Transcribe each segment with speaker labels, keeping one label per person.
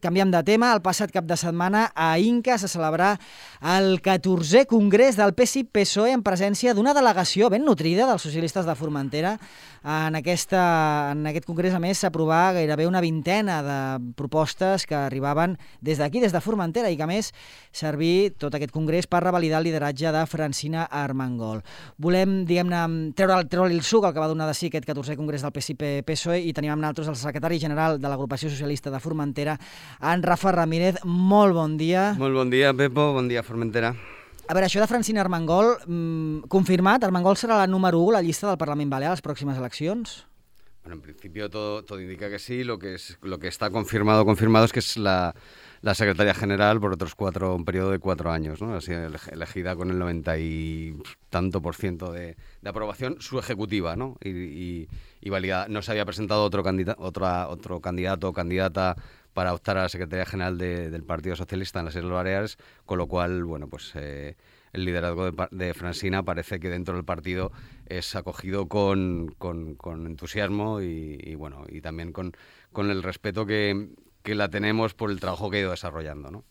Speaker 1: canviem de tema. El passat cap de setmana a Inca se celebrà el 14è Congrés del PSI-PSOE en presència d'una delegació ben nutrida dels socialistes de Formentera. En aquest congrés, a més, s'aprovà gairebé una vintena de propostes que arribaven des d'aquí, des de Formentera, i que, a més, servir tot aquest congrés per revalidar el lideratge de Francina Armengol. Volem, diguem-ne, treure-li el suc al que va donar de si aquest 14è Congrés del PSI-PSOE, i tenim amb nosaltres el secretari general de l'Agrupació Socialista de Formentera, en Rafa Ramírez. Molt bon dia.
Speaker 2: Molt bon dia, Pepo. Bon dia, Formentera.
Speaker 1: A veure, això de Francina Armengol, confirmat, Armengol serà la número 1 a la llista del Parlament Balear a les pròximes eleccions?
Speaker 2: Bueno, en principio todo indica que sí. Lo que está confirmado es que es la secretaria general por un periodo de 4 años, ¿no? Ha sido elegida con el 90 y tanto % de aprobación su ejecutiva, ¿no? Y validada. No se había presentado otro candidato o candidata para optar a la Secretaría General del Partido Socialista en las Islas Baleares, con lo cual, bueno, pues el liderazgo de Francina parece que dentro del partido es acogido con entusiasmo y bueno, y también con el respeto que la tenemos por el trabajo que ha ido desarrollando, ¿no?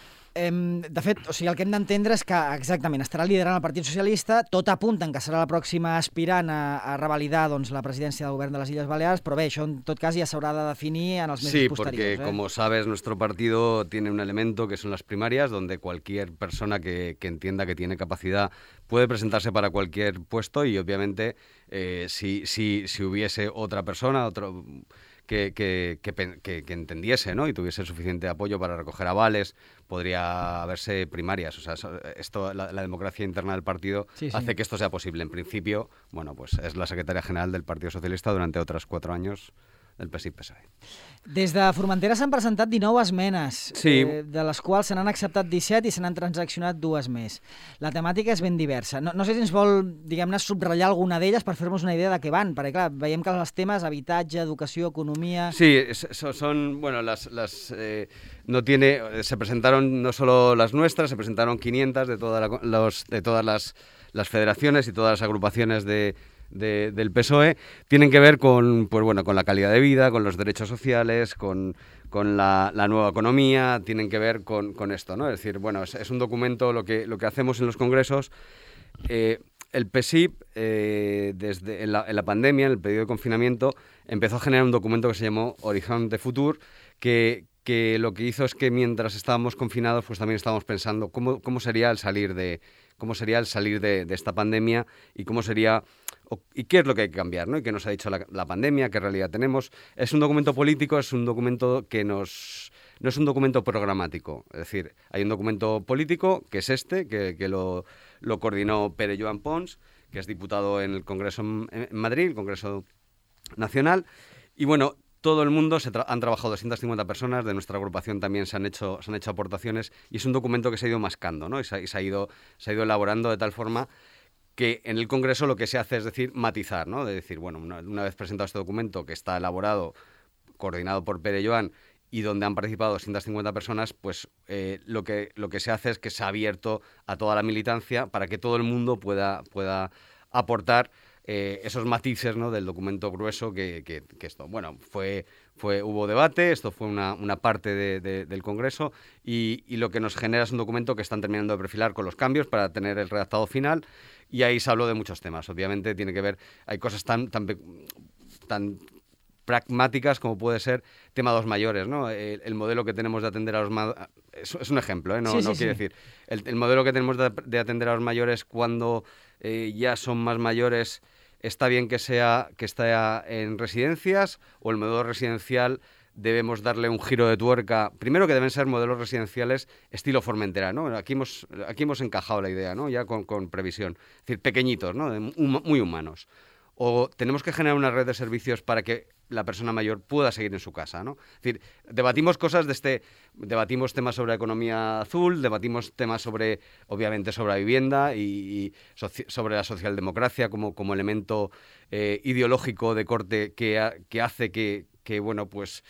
Speaker 1: De fet, o sigui, el que hem d'entendre és que exactament estarà liderant el Partit Socialista, tot apunta que serà la pròxima aspirant a revalidar doncs, la presidència del govern de les Illes Balears, però bé, això en tot cas ja s'haurà de definir en els mesos posteriors.
Speaker 2: Sí, porque como sabes, nuestro partido tiene un elemento que son las primarias, donde cualquier persona que entienda que tiene capacidad puede presentarse para cualquier puesto y obviamente si hubiese otra persona, que entendiese, ¿no? Y tuviese suficiente apoyo para recoger avales, podría haberse primarias. O sea, la democracia interna del partido hace que esto sea posible. En principio, bueno, pues es la secretaria general del Partido Socialista durante otros 4 años del PSI-PSOE.
Speaker 1: Des de Formentera s'han presentat 19 esmenes, de les quals se n'han acceptat 17 i se n'han transaccionat 2 més. La temàtica és ben diversa. No sé si ens vol, diguem-ne, subratllar alguna d'elles per fer-nos una idea de què van, perquè clar, veiem que els temes habitatge, educació, economia...
Speaker 2: Sí, son, bueno, se presentaron no solo las nuestras, se presentaron 500 de todas las federaciones y todas las agrupaciones del PSOE. Tienen que ver con la calidad de vida, con los derechos sociales, con la nueva economía, tienen que ver con esto, ¿no? Es decir, bueno, es un documento, lo que hacemos en los congresos. El PSI, desde en la pandemia, en el periodo de confinamiento, empezó a generar un documento que se llamó Horizonte Futur, que lo que hizo es que mientras estábamos confinados, pues también estábamos pensando cómo sería el salir de esta pandemia y cómo sería y qué es lo que hay que cambiar, ¿no? Y qué nos ha dicho la pandemia, qué realidad tenemos. Es un documento político, es un documento no es un documento programático. Es decir, hay un documento político que es que lo coordinó Pere Joan Pons, que es diputado en el Congreso en Madrid, el Congreso Nacional. Y bueno, todo el mundo han trabajado 250 personas, de nuestra agrupación también se han hecho aportaciones, y es un documento que se ha ido mascando, ¿no? Y se ha ido elaborando de tal forma que en el Congreso lo que se hace es matizar, ¿no? De decir, bueno, una vez presentado este documento que está elaborado, coordinado por Pere Joan y donde han participado 250 personas, pues lo que se hace es que se ha abierto a toda la militancia para que todo el mundo pueda aportar esos matices, ¿no? Del documento grueso que esto. Bueno, hubo debate, esto fue una parte del Congreso y lo que nos genera es un documento que están terminando de perfilar con los cambios para tener el redactado final, y ahí se habló de muchos temas. Obviamente tiene que ver, hay cosas tan pragmáticas como puede ser tema 2 mayores, ¿no? El modelo que tenemos de atender a los mayores, es un ejemplo, ¿eh? No quiere decir, el modelo que tenemos de atender a los mayores cuando ya son más mayores, está bien que esté en residencias, o el modelo residencial debemos darle un giro de tuerca. Primero, que deben ser modelos residenciales estilo Formentera, ¿no? Aquí hemos encajado la idea, ¿no? Ya con previsión. Es decir, pequeñitos, ¿no? Muy humanos. O tenemos que generar una red de servicios para que la persona mayor pueda seguir en su casa, ¿no? Es decir, debatimos debatimos temas sobre economía azul, debatimos temas obviamente sobre la vivienda y sobre la socialdemocracia como elemento ideológico de corte que hace que bueno, pues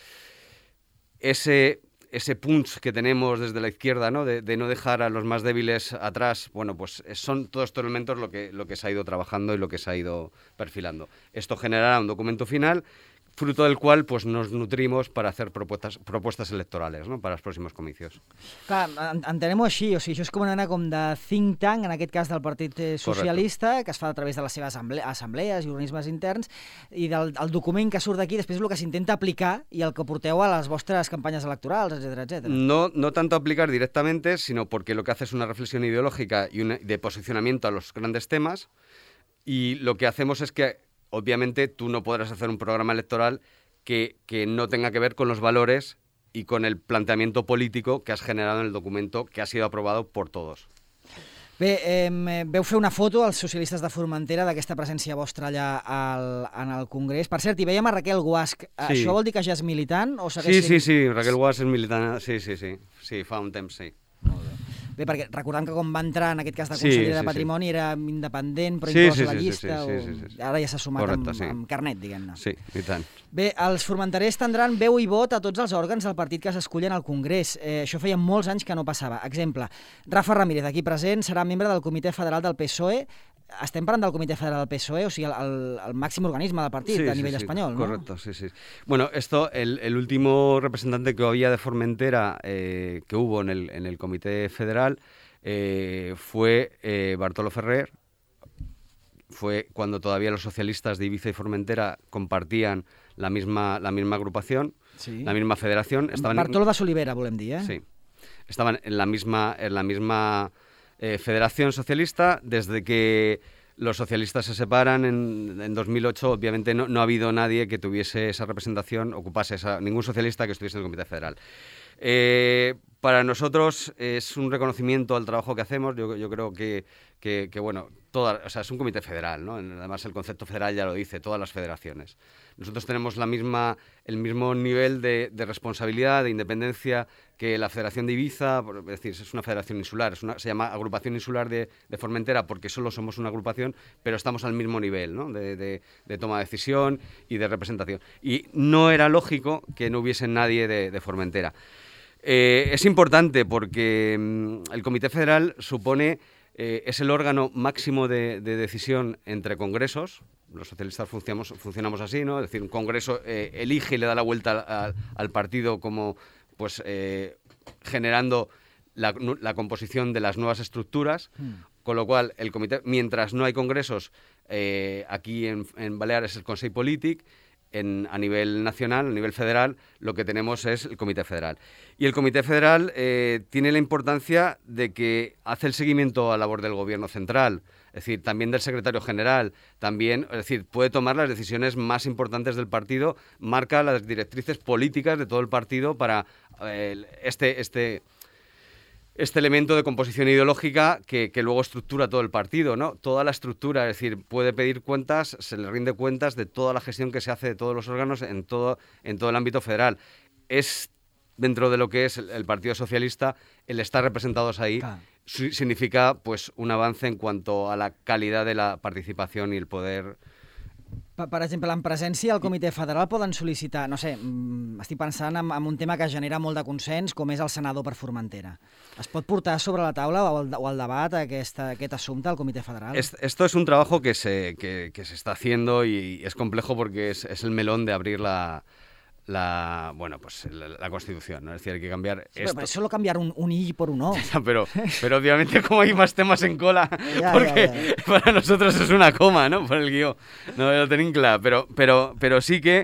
Speaker 2: ese punch que tenemos desde la izquierda, ¿no? De no dejar a los más débiles atrás. Bueno, pues son todos estos elementos lo que se ha ido trabajando y lo que se ha ido perfilando. Esto generará un documento final fruto del cual pues nos nutrimos para hacer propuestas electorales, no? Para els pròxims comicios.
Speaker 1: Clar, entenem-ho així, o sigui, això és com una mena com de think tank, en aquest cas del Partit Socialista, que es fa a través de les seves assemblees i organismes interns, i el document que surt d'aquí després és el que s'intenta aplicar i el que porteu a les vostres campanyes electorals, etcétera, etcétera.
Speaker 2: No tanto aplicar directamente, sino porque lo que hace es una reflexión ideológica y de posicionamiento a los grandes temas, y lo que hacemos es que obviamente tú no podrás hacer un programa electoral que no tenga que ver con los valores y con el planteamiento político que has generado en el documento que ha sido aprobado por todos.
Speaker 1: Bé, veu fer una foto als socialistes de Formentera d'aquesta presència vostra allà en el Congrés. Per cert, hi veiem a Raquel Guasch. Sí. Això vol dir que ja és militant? O
Speaker 2: sí, Raquel Guasch és militant. Sí, fa un temps, sí.
Speaker 1: Molt bé. Bé, perquè recordem que quan va entrar, en aquest cas de conseller de Patrimoni, era independent, però inclòs a la llista. Ara ja s'ha sumat amb carnet, diguem-ne.
Speaker 2: Sí, i tant.
Speaker 1: Bé, els formenterers tindran veu i vot a tots els òrgans del partit que s'escullen al Congrés. Això feia molts anys que no passava. Exemple, Rafa Ramírez, aquí present, serà membre del Comitè Federal del PSOE. Estem parlant del Comitè Federal del PSOE, o sigui, el màxim organisme del partit a nivell espanyol, ¿no?
Speaker 2: Correcto, sí. Bueno, el último representante que había de Formentera que hubo en el Comité Federal fue Bartolo Ferrer. Fue cuando todavía los socialistas de Ibiza y Formentera compartían la misma agrupación, la misma federación.
Speaker 1: Bartolo de Solivera, volem dir, eh?
Speaker 2: Sí. Estaban en la misma Federación Socialista. Desde que los socialistas se separan en 2008, obviamente no ha habido nadie que tuviese esa representación, ocupase ningún socialista que estuviese en el Comité Federal. Para nosotros es un reconocimiento al trabajo que hacemos. Yo creo que bueno, es un comité federal, ¿no? Además el concepto federal ya lo dice, todas las federaciones. Nosotros tenemos el mismo nivel de responsabilidad, de independencia que la Federación de Ibiza. Es decir, es una federación insular, se llama Agrupación Insular de Formentera porque solo somos una agrupación, pero estamos al mismo nivel, ¿no? de toma de decisión y de representación. Y no era lógico que no hubiese nadie de Formentera. Es importante porque el Comité Federal supone, es el órgano máximo de decisión entre congresos. Los socialistas funcionamos así, ¿no? Es decir, un congreso elige y le da la vuelta al partido como, pues, generando la composición de las nuevas estructuras, con lo cual el comité, mientras no hay congresos, aquí en Baleares el Consell Polític, a nivel nacional, a nivel federal, lo que tenemos es el Comité Federal. Y el Comité Federal tiene la importancia de que hace el seguimiento a la labor del Gobierno central, es decir, también del secretario general, es decir, puede tomar las decisiones más importantes del partido, marca las directrices políticas de todo el partido para este elemento de composición ideológica que luego estructura todo el partido, ¿no? Toda la estructura, es decir, puede pedir cuentas, se le rinde cuentas de toda la gestión que se hace de todos los órganos en todo el ámbito federal. Es dentro de lo que es el Partido Socialista, el estar representados ahí significa pues un avance en cuanto a la calidad de la participación y el poder.
Speaker 1: Per exemple, en presència al Comitè Federal poden sol·licitar, no sé, estic pensant en un tema que genera molt de consens, com és el senador per Formentera. Es pot portar sobre la taula o al debat aquest assumpte al Comitè Federal?
Speaker 2: Esto es un trabajo que se está haciendo y es complejo porque es el melón de abrir la Constitución, ¿no? Es decir, hay que cambiar esto.
Speaker 1: Pero es solo cambiar un I por un O.
Speaker 2: pero obviamente como hay más temas en cola, porque para nosotros es una coma, ¿no? Por el guió. No lo tenéis claro, pero sí que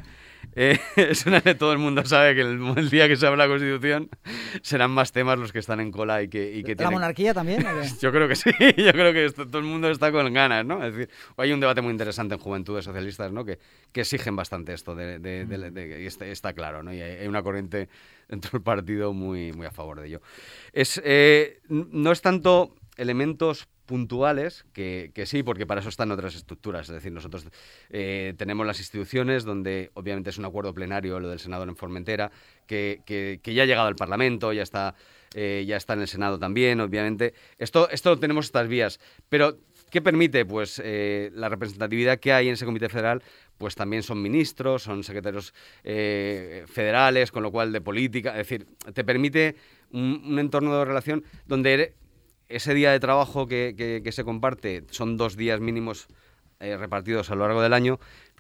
Speaker 2: todo el mundo sabe que el día que se abra la Constitución serán más temas los que están en cola y que
Speaker 1: ¿La monarquía también?
Speaker 2: Yo creo que sí, yo creo que todo el mundo está con ganas, ¿no? Es decir, hay un debate muy interesante en Juventudes Socialistas, ¿no? Que exigen bastante esto, y está claro, ¿no? Y hay una corriente dentro del partido muy, muy a favor de ello. No es tanto elementos puntuales, que sí, porque para eso están otras estructuras. Es decir, nosotros tenemos las instituciones donde obviamente es un acuerdo plenario lo del senador en Formentera, que ya ha llegado al Parlamento, ya está en el Senado también, obviamente. Esto tenemos estas vías, pero ¿qué permite? Pues la representatividad que hay en ese Comité Federal, pues también son ministros, son secretarios federales, con lo cual de política, es decir, te permite un entorno de relación donde ese día de trabajo que se comparte son 2 días mínimos repartidos a lo largo del año,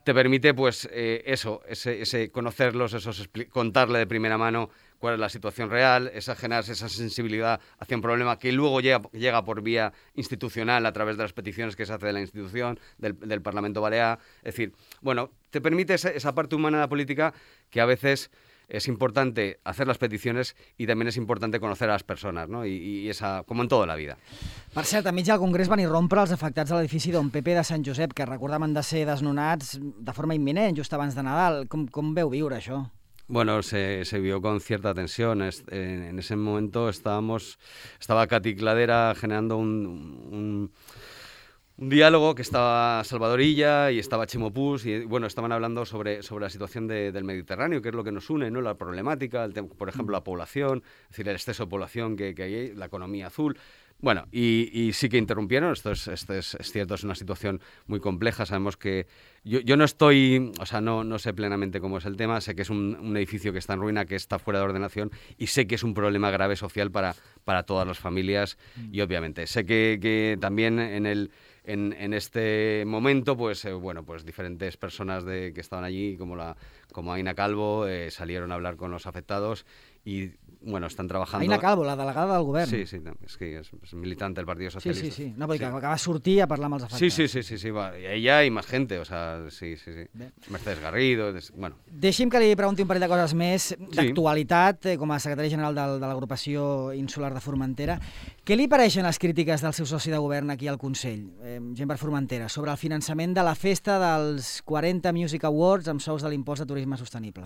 Speaker 2: te permite, pues, ese conocerlos, contarle de primera mano cuál es la situación real, generar esa sensibilidad hacia un problema que luego llega por vía institucional a través de las peticiones que se hace de la institución, del Parlamento Balear. Es decir, bueno, te permite esa parte humana de la política que a veces es importante hacer las peticiones i també és importante conocer a les persones, no? I esa, com en tota la vida.
Speaker 1: Per cert, enmig del Congrés van irrompre els afectats a l'edifici Don Pepe de Sant Josep, que recordaven de ser desnonats de forma imminent, just abans de Nadal. Com veu viure això?
Speaker 2: Bueno, se vio con cierta tensión. En ese momento estaba Katy Cladera generando un diálogo que estaba Salvador Illa y estaba Chimo Puig y bueno, estaban hablando sobre la situación del Mediterráneo, que es lo que nos une, ¿no? La problemática, por ejemplo, la población, es decir, el exceso de población que hay, la economía azul. Bueno, y sí que interrumpieron, esto es cierto, es una situación muy compleja, sabemos que yo no estoy, o sea, no sé plenamente cómo es el tema, sé que es un edificio que está en ruina, que está fuera de ordenación y sé que es un problema grave social para todas las familias y obviamente sé que también en este momento, pues diferentes personas que estaban allí, como Aina Calvo, salieron a hablar con los afectados y bueno, están trabajando...
Speaker 1: Aina Calvo, la delegada del govern.
Speaker 2: Sí, és que és militant del Partido Socialista.
Speaker 1: Sí. No, perquè acaba de sortir a parlar amb els afectats.
Speaker 2: Sí, va. Ella y más gente, o sea, sí. Bé. Mercedes Garrido, bueno.
Speaker 1: Deixi'm que li pregunti un parell de coses més d'actualitat, com a secretari general de l'agrupació insular de Formentera. Què li pareixen les crítiques del seu soci de govern aquí al Consell, gent per Formentera, sobre el finançament de la festa dels 40 Music Awards amb sous de l'impost de turisme sostenible?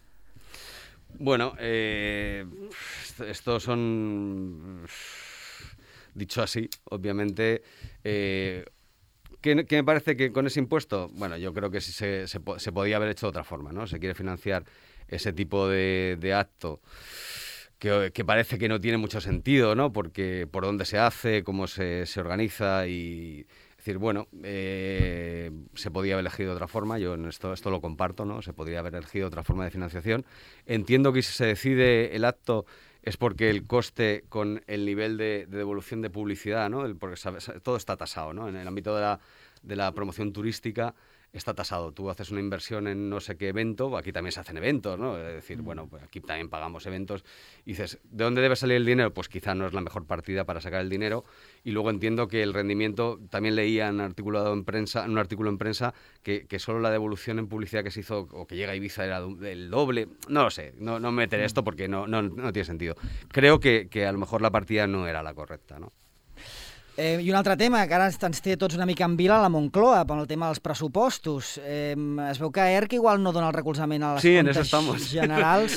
Speaker 2: Bueno, estos son, dicho así, obviamente, ¿qué me parece que con ese impuesto? Bueno, yo creo que sí se podía haber hecho de otra forma, ¿no? Se quiere financiar ese tipo de acto que parece que no tiene mucho sentido, ¿no? Porque por dónde se hace, cómo se organiza y... Es decir, bueno, se podía haber elegido de otra forma, yo en esto lo comparto, ¿no? Se podría haber elegido otra forma de financiación. Entiendo que si se decide el acto es porque el coste con el nivel de devolución de publicidad, ¿no? Porque todo está tasado, ¿no? En el ámbito de la promoción turística está tasado. Tú haces una inversión en no sé qué evento, aquí también se hacen eventos, ¿no? Es decir, bueno, pues aquí también pagamos eventos. Y dices, ¿de dónde debe salir el dinero? Pues quizá no es la mejor partida para sacar el dinero. Y luego entiendo que el rendimiento, también leía en un artículo en prensa que solo la devolución en publicidad que se hizo o que llega a Ibiza era el doble. No lo sé, no meteré esto porque no tiene sentido. Creo que a lo mejor la partida no era la correcta, ¿no?
Speaker 1: I un altre tema, que ara ens té tots una mica en vila, la Moncloa, per el tema dels pressupostos. Es veu que ERC igual no dona el recolzament a les comptes generals.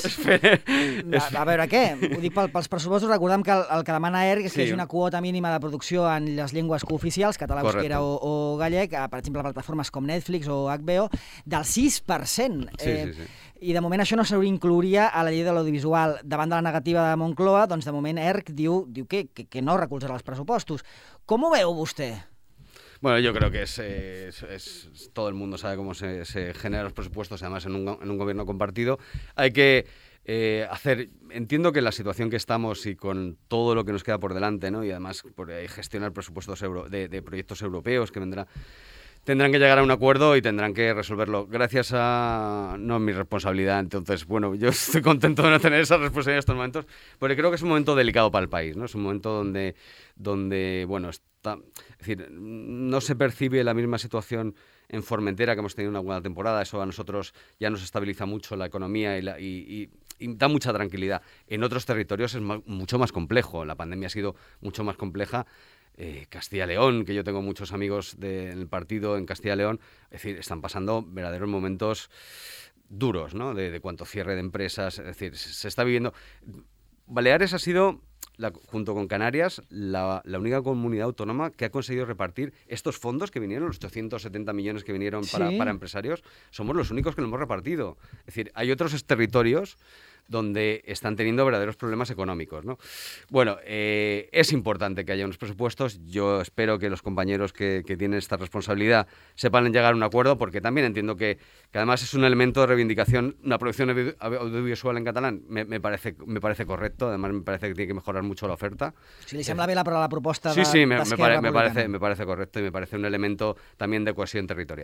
Speaker 1: A veure què? Ho dic pels pressupostos, recordem que el que demana ERC és que hi hagi una quota mínima de producció en les llengües cooficials, català, euskera o gallec, per exemple, plataformes com Netflix o HBO, del 6%.
Speaker 2: Sí.
Speaker 1: I de moment això no s'inclouria a la llei de l'audiovisual. Davant de la negativa de Moncloa, doncs de moment ERC diu que no recolzarà els pressupostos. Com ho veu vostè?
Speaker 2: Bueno, yo creo que todo el mundo sabe cómo se generan los presupuestos, además en un gobierno compartido. Hay que entiendo que la situación que estamos y con todo lo que nos queda por delante, ¿no? Y además gestionar presupuestos de proyectos europeos que tendrán que llegar a un acuerdo y tendrán que resolverlo. No es mi responsabilidad, entonces, bueno, yo estoy contento de no tener esa responsabilidad en estos momentos, porque creo que es un momento delicado para el país, ¿no? Es un momento donde bueno, es decir, no se percibe la misma situación en Formentera, que hemos tenido una buena temporada, eso a nosotros ya nos estabiliza mucho la economía y da mucha tranquilidad. En otros territorios es mucho más complejo, la pandemia ha sido mucho más compleja. Castilla-León, que yo tengo muchos amigos en el partido en Castilla-León, es decir, están pasando verdaderos momentos duros, ¿no? De cuanto cierre de empresas, es decir, se está viviendo... Baleares ha sido, junto con Canarias, la única comunidad autónoma que ha conseguido repartir estos fondos que vinieron, los 870 millones que vinieron para empresarios, somos los únicos que lo hemos repartido. Es decir, hay otros territorios donde están teniendo verdaderos problemas económicos, ¿no? Bueno, es importante que haya unos presupuestos. Yo espero que los compañeros que tienen esta responsabilidad sepan llegar a un acuerdo, porque también entiendo que además es un elemento de reivindicación. Una producción audiovisual en catalán me parece correcto, además me parece que tiene que mejorar mucho la oferta.
Speaker 1: Si li sembla bé la proposta
Speaker 2: Sí, me parece correcto y me parece un elemento también de cohesión territorial.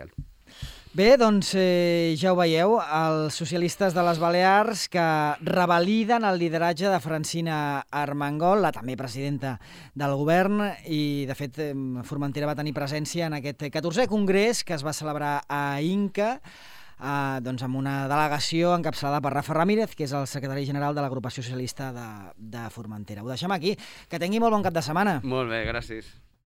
Speaker 1: Bé, doncs ja ho veieu, els socialistes de les Balears que revaliden el lideratge de Francina Armengol, la també presidenta del govern, i de fet Formentera va tenir presència en aquest 14è congrés que es va celebrar a Inca, doncs amb una delegació encapçalada per Rafa Ramírez, que és el secretari general de l'agrupació socialista de Formentera. Ho deixem aquí. Que tingui molt bon cap de setmana.
Speaker 2: Molt bé, gràcies.